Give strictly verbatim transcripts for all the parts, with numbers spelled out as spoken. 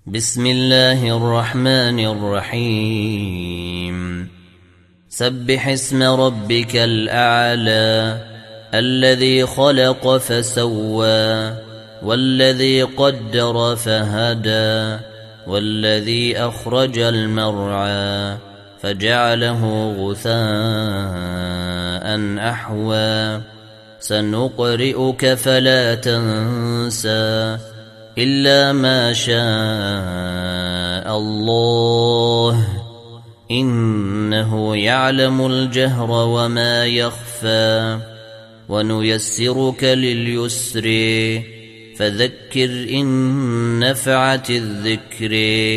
بسم الله الرحمن الرحيم سبح اسم ربك الأعلى الذي خلق فسوى والذي قدر فهدى والذي أخرج المرعى فجعله غثاء أحوى سنقرئك فلا تنسى إلا ما شاء الله إنه يعلم الجهر وما يخفى ونيسرك لليسر فذكر إن نفعت الذكر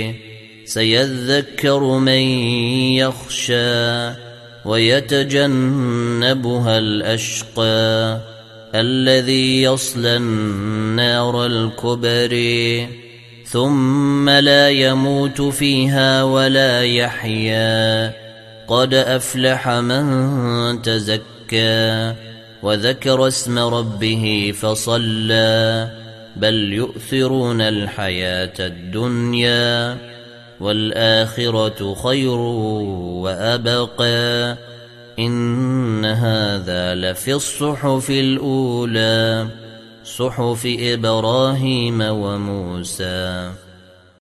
سيذكر من يخشى ويتجنبها الأشقى الذي يصلى النار الكبرى ثم لا يموت فيها ولا يحيا قد أفلح من تزكى وذكر اسم ربه فصلى بل يؤثرون الحياة الدنيا والآخرة خير وأبقى إن هذا لفي الصحف الأولى صحف إبراهيم وموسى.